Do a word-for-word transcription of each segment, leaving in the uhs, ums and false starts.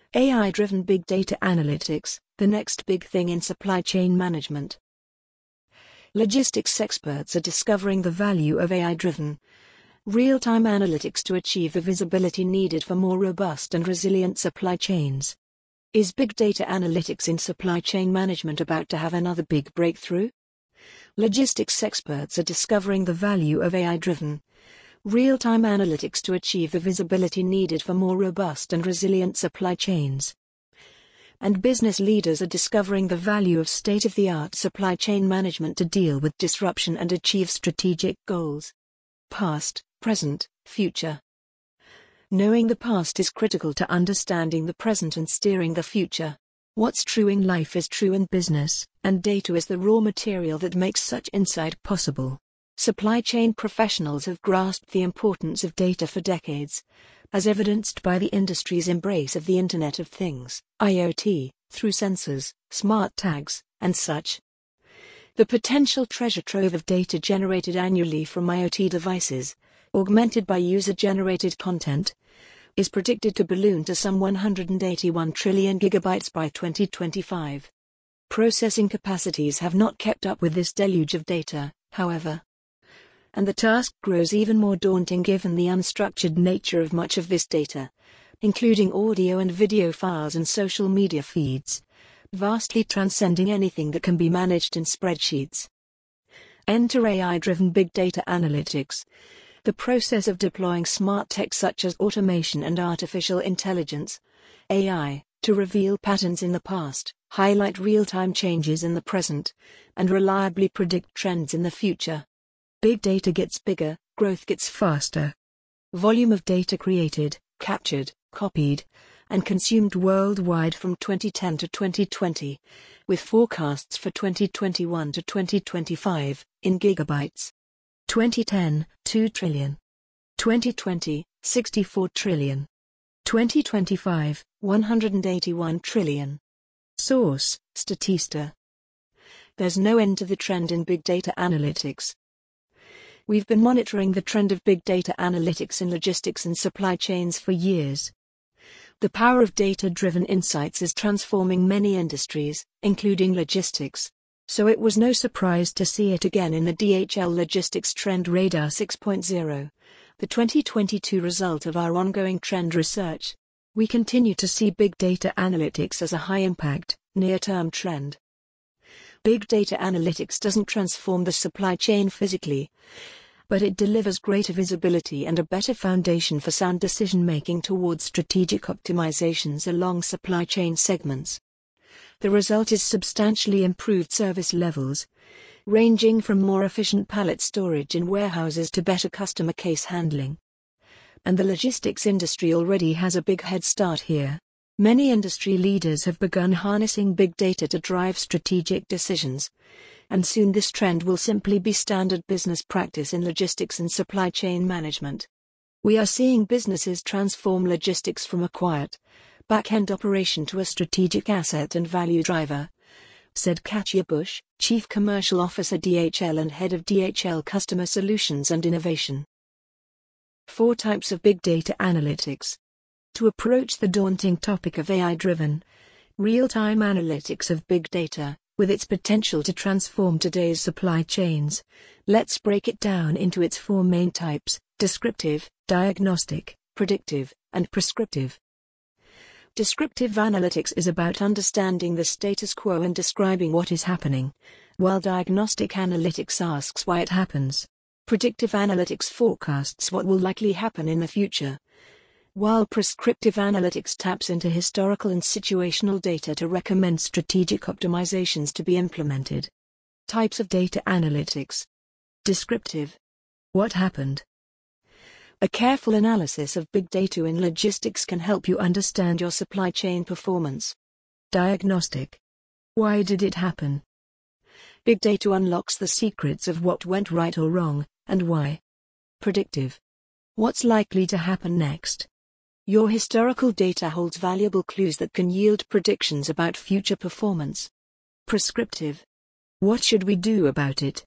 A I-driven big data analytics, the next big thing in supply chain management. Logistics experts are discovering the value of A I-driven, real-time analytics to achieve the visibility needed for more robust and resilient supply chains. Is big data analytics in supply chain management about to have another big breakthrough? Logistics experts are discovering the value of A I-driven, real-time analytics to achieve the visibility needed for more robust and resilient supply chains. And business leaders are discovering the value of state-of-the-art supply chain management to deal with disruption and achieve strategic goals. Past, present, future. Knowing the past is critical to understanding the present and steering the future. What's true in life is true in business, and data is the raw material that makes such insight possible. Supply chain professionals have grasped the importance of data for decades, as evidenced by the industry's embrace of the Internet of Things, I O T, through sensors, smart tags, and such. The potential treasure trove of data generated annually from I O T devices, augmented by user-generated content, is predicted to balloon to some one hundred eighty-one trillion gigabytes by twenty twenty-five. Processing capacities have not kept up with this deluge of data, however. And the task grows even more daunting given the unstructured nature of much of this data, including audio and video files and social media feeds, vastly transcending anything that can be managed in spreadsheets. Enter A I-driven big data analytics, the process of deploying smart tech such as automation and artificial intelligence, A I, to reveal patterns in the past, highlight real-time changes in the present, and reliably predict trends in the future. Big data gets bigger, growth gets faster. Volume of data created, captured, copied, and consumed worldwide from twenty ten to twenty twenty, with forecasts for twenty twenty-one to twenty twenty-five, in gigabytes. twenty ten, two trillion. twenty twenty, sixty-four trillion. twenty twenty-five, one hundred eighty-one trillion. Source, Statista. There's no end to the trend in big data analytics. We've been monitoring the trend of big data analytics in logistics and supply chains for years. The power of data-driven insights is transforming many industries, including logistics. So it was no surprise to see it again in the D H L Logistics Trend Radar six point oh, the twenty twenty-two result of our ongoing trend research. We continue to see big data analytics as a high-impact, near-term trend. Big data analytics doesn't transform the supply chain physically, but it delivers greater visibility and a better foundation for sound decision-making towards strategic optimizations along supply chain segments. The result is substantially improved service levels, ranging from more efficient pallet storage in warehouses to better customer case handling. And the logistics industry already has a big head start here. Many industry leaders have begun harnessing big data to drive strategic decisions, and soon this trend will simply be standard business practice in logistics and supply chain management. We are seeing businesses transform logistics from a quiet, back-end operation to a strategic asset and value driver, said Katja Busch, Chief Commercial Officer D H L and Head of D H L Customer Solutions and Innovation. Four types of big data analytics. To approach the daunting topic of A I-driven, real-time analytics of big data, with its potential to transform today's supply chains, let's break it down into its four main types: descriptive, diagnostic, predictive, and prescriptive. Descriptive analytics is about understanding the status quo and describing what is happening, while diagnostic analytics asks why it happens. Predictive analytics forecasts what will likely happen in the future, while prescriptive analytics taps into historical and situational data to recommend strategic optimizations to be implemented. Types of data analytics. Descriptive. What happened? A careful analysis of big data in logistics can help you understand your supply chain performance. Diagnostic. Why did it happen? Big data unlocks the secrets of what went right or wrong, and why. Predictive. What's likely to happen next? Your historical data holds valuable clues that can yield predictions about future performance. Prescriptive. What should we do about it?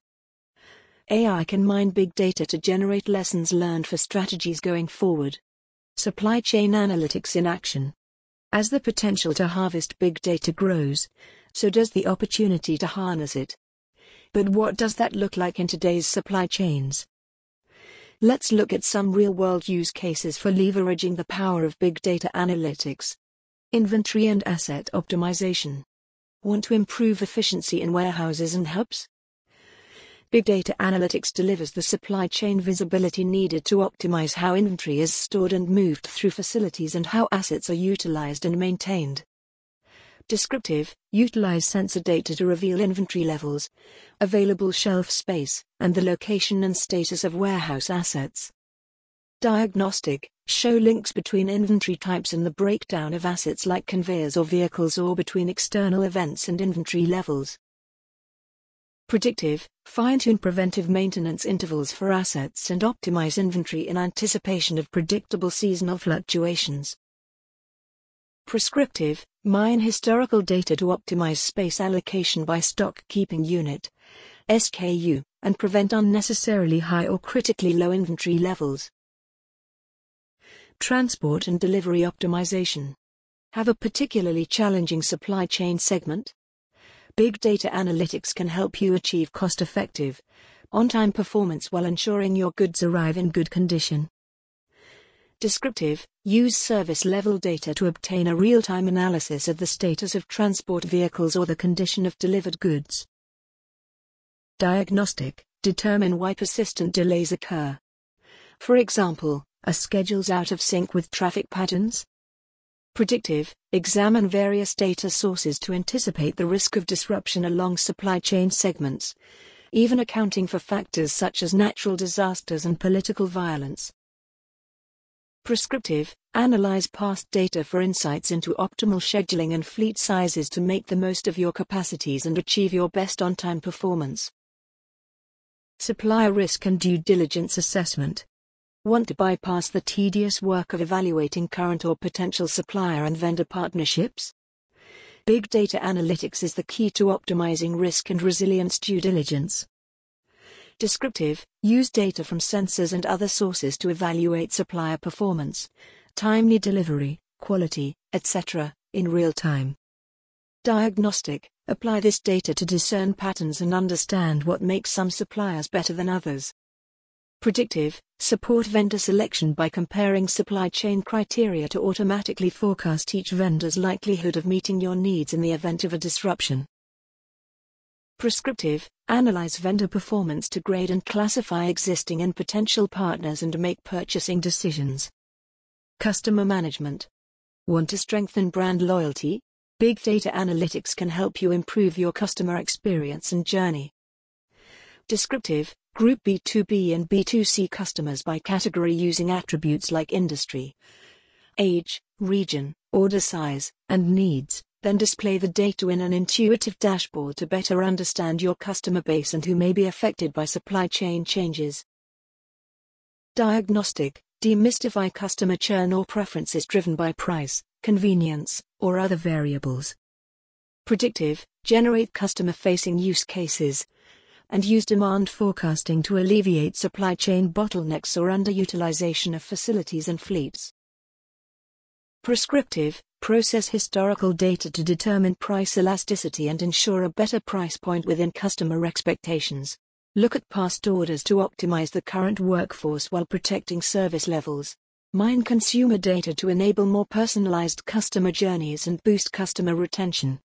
A I can mine big data to generate lessons learned for strategies going forward. Supply chain analytics in action. As the potential to harvest big data grows, so does the opportunity to harness it. But what does that look like in today's supply chains? Let's look at some real-world use cases for leveraging the power of big data analytics. Inventory and asset optimization. Want to improve efficiency in warehouses and hubs? Big data analytics delivers the supply chain visibility needed to optimize how inventory is stored and moved through facilities and how assets are utilized and maintained. Descriptive, utilize sensor data to reveal inventory levels, available shelf space, and the location and status of warehouse assets. Diagnostic, show links between inventory types and the breakdown of assets like conveyors or vehicles, or between external events and inventory levels. Predictive, fine-tune preventive maintenance intervals for assets and optimize inventory in anticipation of predictable seasonal fluctuations. Prescriptive, mine historical data to optimize space allocation by stock keeping unit, S K U, and prevent unnecessarily high or critically low inventory levels. Transport and delivery optimization. Have a particularly challenging supply chain segment? Big data analytics can help you achieve cost-effective, on-time performance while ensuring your goods arrive in good condition. Descriptive, use service-level data to obtain a real-time analysis of the status of transport vehicles or the condition of delivered goods. Diagnostic, determine why persistent delays occur. For example, are schedules out of sync with traffic patterns? Predictive, examine various data sources to anticipate the risk of disruption along supply chain segments, even accounting for factors such as natural disasters and political violence. Prescriptive, analyze past data for insights into optimal scheduling and fleet sizes to make the most of your capacities and achieve your best on-time performance. Supplier risk and due diligence assessment. Want to bypass the tedious work of evaluating current or potential supplier and vendor partnerships? Big data analytics is the key to optimizing risk and resilience due diligence. Descriptive, use data from sensors and other sources to evaluate supplier performance, timely delivery, quality, et cetera, in real time. Diagnostic, apply this data to discern patterns and understand what makes some suppliers better than others. Predictive, support vendor selection by comparing supply chain criteria to automatically forecast each vendor's likelihood of meeting your needs in the event of a disruption. Prescriptive, analyze vendor performance to grade and classify existing and potential partners and make purchasing decisions. Customer management. Want to strengthen brand loyalty? Big data analytics can help you improve your customer experience and journey. Descriptive, group B two B and B two C customers by category using attributes like industry, age, region, order size, and needs, then display the data in an intuitive dashboard to better understand your customer base and who may be affected by supply chain changes. Diagnostic, demystify customer churn or preferences driven by price, convenience, or other variables. Predictive, generate customer-facing use cases, and use demand forecasting to alleviate supply chain bottlenecks or underutilization of facilities and fleets. Prescriptive, process historical data to determine price elasticity and ensure a better price point within customer expectations. Look at past orders to optimize the current workforce while protecting service levels. Mine consumer data to enable more personalized customer journeys and boost customer retention.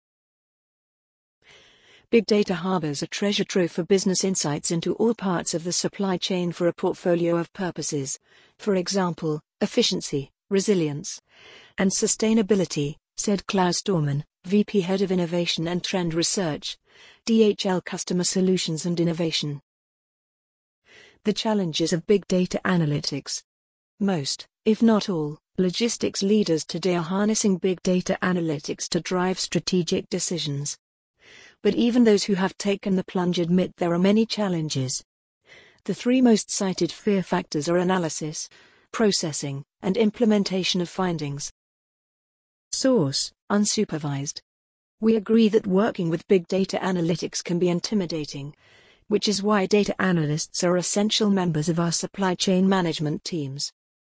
Big data harbors a treasure trove for business insights into all parts of the supply chain for a portfolio of purposes, for example, efficiency, resilience, and sustainability, said Klaus Dorman, V P Head of Innovation and Trend Research, D H L Customer Solutions and Innovation. The challenges of big data analytics. Most, if not all, logistics leaders today are harnessing big data analytics to drive strategic decisions. But even those who have taken the plunge admit there are many challenges. The three most cited fear factors are analysis, processing, and implementation of findings. Source: unsupervised. We agree that working with big data analytics can be intimidating, which is why data analysts are essential members of our supply chain management teams.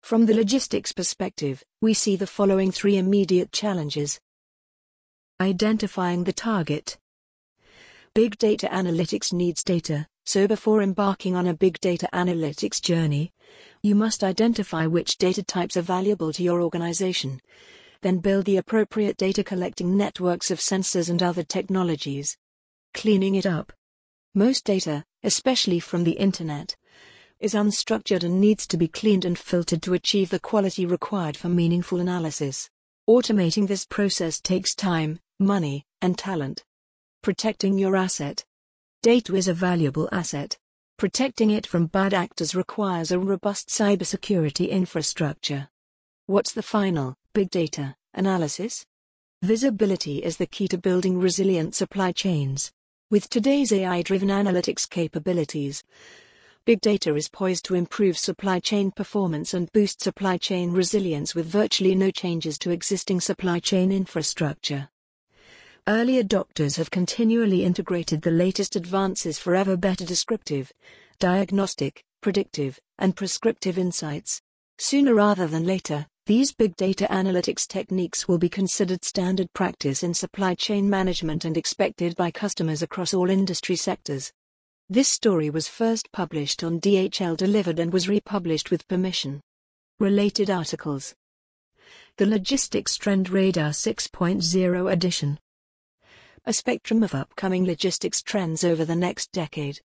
From the logistics perspective, we see the following three immediate challenges. Identifying the target. Big data analytics needs data, so before embarking on a big data analytics journey, you must identify which data types are valuable to your organization. Then build the appropriate data collecting networks of sensors and other technologies. Cleaning it up. Most data, especially from the internet, is unstructured and needs to be cleaned and filtered to achieve the quality required for meaningful analysis. Automating this process takes time, money, and talent. Protecting your asset. Data is a valuable asset. Protecting it from bad actors requires a robust cybersecurity infrastructure. What's the final, big data, analysis? Visibility is the key to building resilient supply chains. With today's A I-driven analytics capabilities, big data is poised to improve supply chain performance and boost supply chain resilience with virtually no changes to existing supply chain infrastructure. Early adopters have continually integrated the latest advances for ever better descriptive, diagnostic, predictive, and prescriptive insights. Sooner rather than later, these big data analytics techniques will be considered standard practice in supply chain management and expected by customers across all industry sectors. This story was first published on D H L Delivered and was republished with permission. Related articles. The Logistics Trend Radar six point oh Edition. A spectrum of upcoming logistics trends over the next decade.